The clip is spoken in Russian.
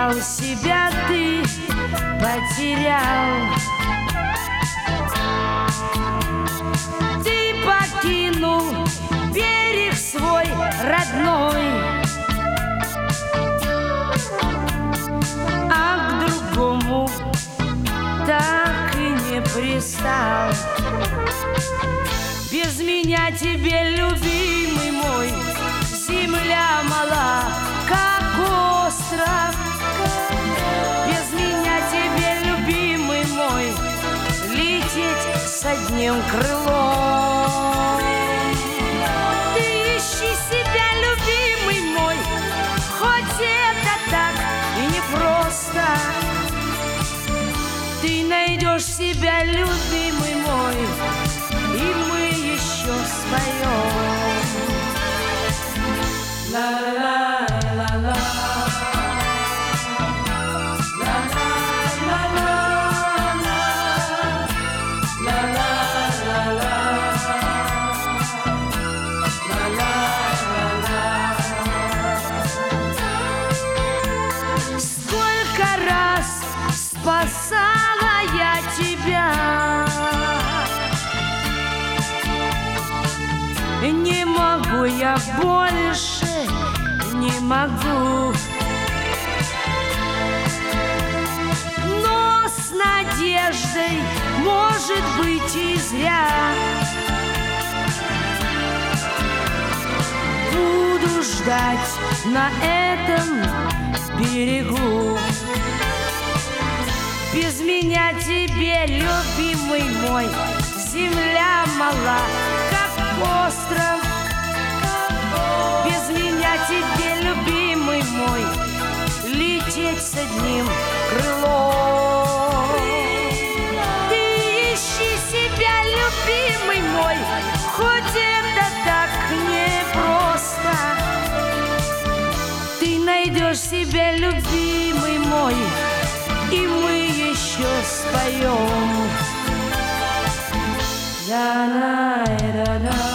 потерял себя, ты потерял. Ты покинул берег свой родной, а к другому так и не пристал. Без меня тебе, любимый мой, земля мала, как остров. Без меня тебе, любимый мой, лететь с одним крылом. Ты ищи себя, любимый мой, хоть это так и непросто. Ты найдешь себя, любимый мой, и мы еще споем. Ла-ла-ла-ла-ла. Сколько раз спасала я тебя, не могу я больше, не могу. Но с надеждой, может быть, и зря, буду ждать на этом берегу. Без меня тебе, любимый мой, земля мала, как остров. Без меня тебе, любимый мой, лететь с одним крылом. Ты ищи себя, любимый мой, хоть это так непросто. Ты найдешь себя, любимый мой, и мы еще споем. Да-да-да-да.